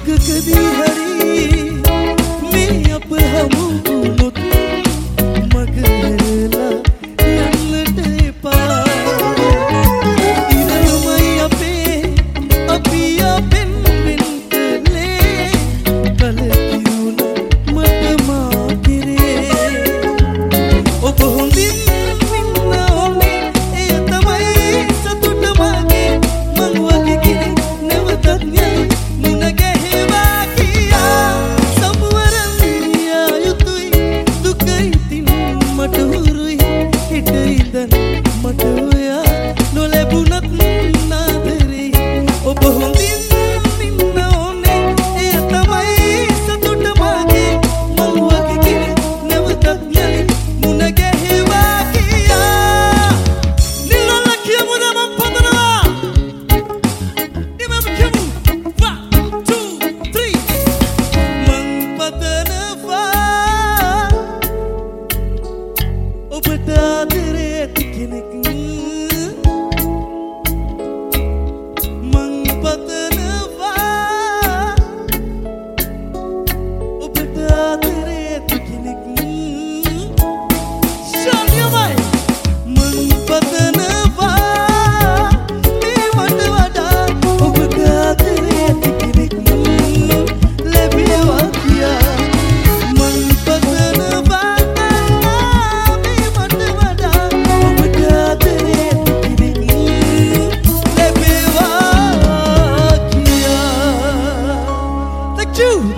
යුගකදී හරි මේ අප හමු වුණොත් මග හැරලා යන්නට එපා. ඉරමයි අපේ අපි අපෙන් වෙන් කළේ කලකිරුණ මට මා කෙරේ. ඔබ හොඳින් ඉන්න ඕනේ එය තමයි සතුට මගේ. මං වගේ කෙනෙක් නැවතත් යයි මුණ ගැහෙවා කියා සමුවරන් යා යුතුයි. දුක ඉතින් මට හුරුයි හිට ඉඳන් මට ඔයා නොලැබුණත් නාදරේ. ඔබ හොඳින් ඉන්න ඕනේ එය තමයි සතුට මගේ. මං වගේ කෙනෙක් නැවතත් යයි මුණ ගැහෙවා කියා. නිලොල්ල කියමුද මං පතනවා. නිමම කියමු 1 2 3 මං පතනවා ඔබට ආදරේ ඇති කෙනෙක්. මං පතනවා ඔබට ආදරේ ඇති කෙනෙක්. ශාන්තියමයි මං පතනවා මේ මට වඩා ඔබට ආදරේ ඇති කෙනෙක් ලැබේවා කියා. මං පතනවා මේ මට වඩා ඔබට ආදරේ ඇති කෙනෙක් ලැබේවා කියා. Thank you.